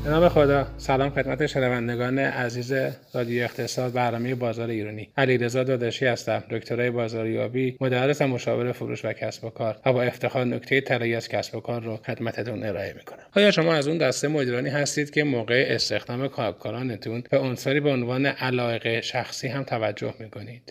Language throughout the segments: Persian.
به نام خدا. سلام خدمت شنوندگان عزیز رادیو اقتصاد، برنامه بازار ایرانی. علیرضا داداشی هستم، دکترای بازاریابی، مدرس و مشاور فروش و کسب و کار و با افتخار نکته طلایی از کسب و کار رو خدمتتون ارائه میکنم. آیا شما از اون دسته مدیرانی هستید که موقع استخدام کارکنانتون به عنصری به عنوان علاقه شخصی هم توجه میکنید؟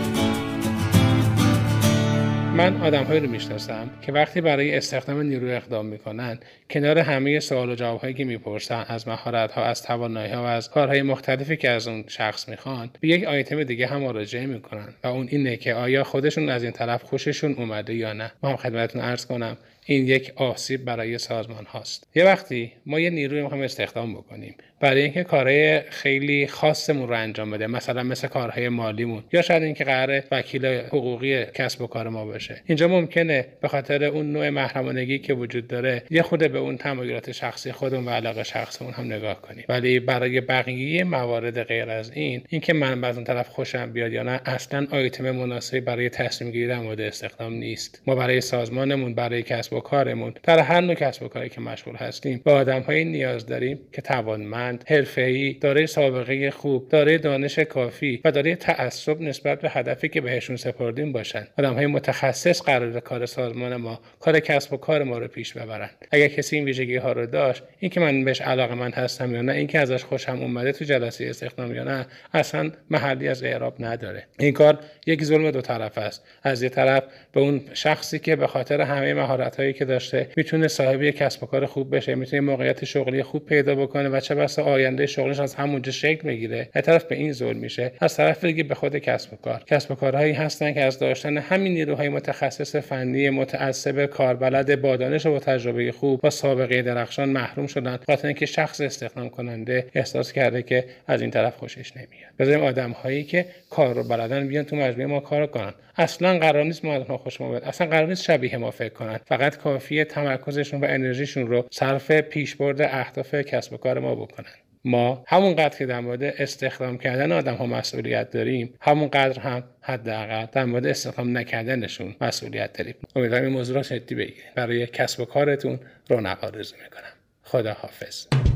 من آدم‌هایی رو میشناسم که وقتی برای استخدام نیرو اقدام میکنن، کنار همه سوال و جواب‌هایی که میپرسن از مهارت‌ها، از توانایی‌ها و از کارهای مختلفی که از اون شخص میخوان، به یک آیتم دیگه هم مراجعه میکنن و اون اینه که آیا خودشون از این طرف خوششون اومده یا نه. ما هم خدمتتون عرض کنم این یک آسیب برای سازمان هاست. یه وقتی ما یه نیروی میخوایم استخدام بکنیم برای اینکه کارهای خیلی خاصمون رو انجام بده، مثل کارهای مالیمون، یا شاید اینکه قراره وکیل حقوقی کسب و کار ما باشه، اینجا ممکنه به خاطر اون نوع محرمانگی که وجود داره یه خود به اون تمایلات شخصی خودمون و علاقه شخصمون هم نگاه کنیم. ولی برای بقیه موارد غیر از اینکه من از اون طرف خوشم بیاد یا نه، اصلا آیتم مناسبی برای تصمیم گیری در مورد استخدام نیست. ما برای سازمانمون، برای کسب و کارمون، در هر نوع کسب و کاری که مشغول هستیم، به آدم‌های نیاز داریم که توانمند، حرفه‌ای، دارای سابقه خوب، دارای دانش کافی و دارای تعصب نسبت به هدفی که بهشون سپردیم باشن. آدم‌های متخصص قراره کار سازمان ما، کار کسب و کار ما رو پیش ببرن. اگر کسی این ویژگی‌ها رو داشت، اینکه من بهش علاقه‌مند هستم یا نه، اینکه ازش خوشم اومده تو جلسه استخدام یا نه، اصلا محلی از اعراب نداره. این کار یک ظلم دو طرفه است. از یه طرف به اون شخصی که به خاطر همه مهارت‌هایی که داشته میتونه صاحب کسب و کار خوب بشه، میتونه موقعیت شغلی خوب پیدا بکنه و چه بسا آینده شغلش از همونجا شکل بگیره، از طرف به این ظلم میشه. از طرف دیگه به خود کسب و کارهایی هستن که از داشتن همین نیروهای متخصص فنی، متعصب، کاربلد، با دانش و تجربه خوب و سابقه درخشان محروم شدن، خاطر اینکه شخص استخدام کننده احساس کرده که از این طرف خوشش نمیاد. بذاریم آدم‌هایی که کار رو بلدن بیان تو مجموعه ما کار کنن. اصلا قرار نیست ما آدم‌ها خوشمون بیاد، اصلا قرار نیست شبیه ما فکر کنن. فقط کافیه تمرکزشون و انرژیشون رو صرف پیشبرد اهداف کسب و کار ما بکنن. ما همونقدر که در مورد استخدام کردن آدم‌ها مسئولیت داریم، همونقدر هم حداقل در مورد استخدام نکردنشون مسئولیت داریم. امیدوارم این موضوع رو جدی بگیرید. برای کسب و کارتون رونق آرزو می‌کنم. خدا حافظ.